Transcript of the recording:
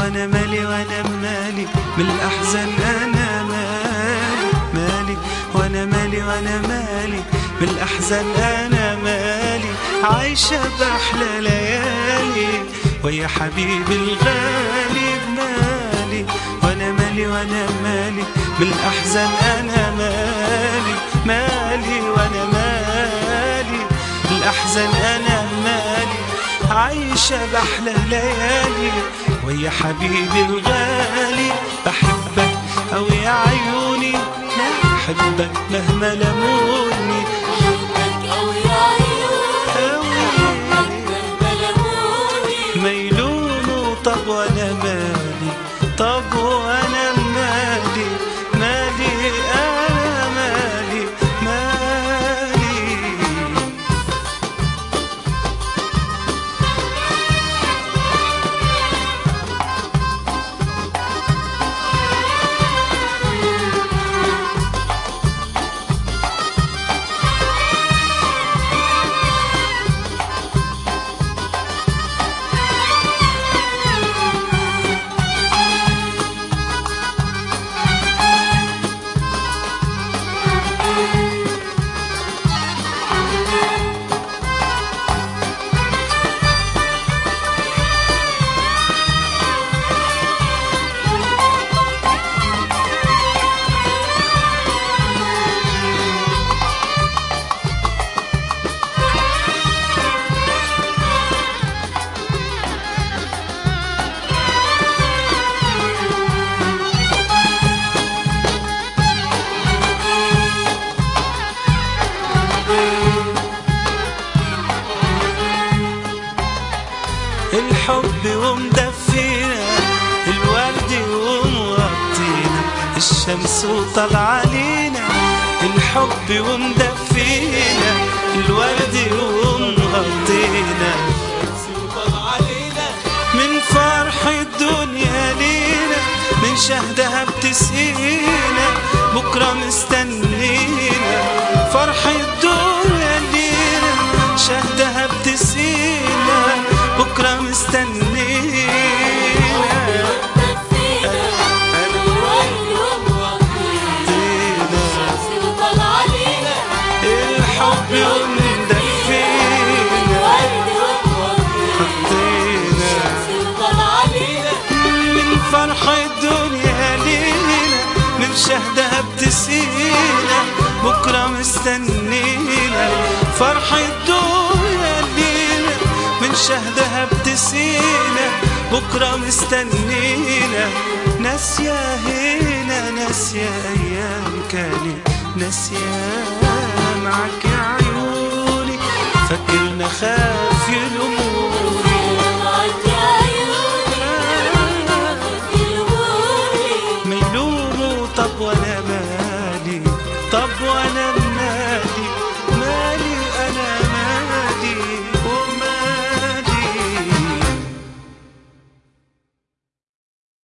وانا مالي وانا مالي بالاحزان انا مالي مالي وانا مالي وانا مالي بالاحزان انا مالي عايشه باحلى ليالي ويا حبيبي الغالي بمالي وانا مالي وانا مالي بالاحزان انا مالي مالي وانا مالي بالاحزان انا مالي عايشه باحلى ليالي ويا حبيبي الغالي بحبك أو يا عيوني بحبك مهما لموني بحبك أو يا عيوني بحبك مهما لموني ما يلوموا طب وانا مالي طب وانا مالي مالي انا مالي مالي الحب ومدفينا الورد ومغطينا الشمس وطلع علينا الحب ومدفينا الورد ومغطينا من فرح الدنيا لينا من شهدها بتسقينا بكرة مستنينا فرح الدنيا لينا شهدها بتسقينا بكرة مستنينا الحب ومدفينا حطينا من فرح الدنيا لينا من شهدها بتسقينا بكرة مستنينا فرح الدنيا لينا من شهدها بتسقينا بكرة مستنينا ناسية هنا ناسية أيام كانت ناسية معك يا عيوني فاكرنا خاف يلوموني معك يا عيوني خاف يلوموني ما يلوموا طب وانا مالي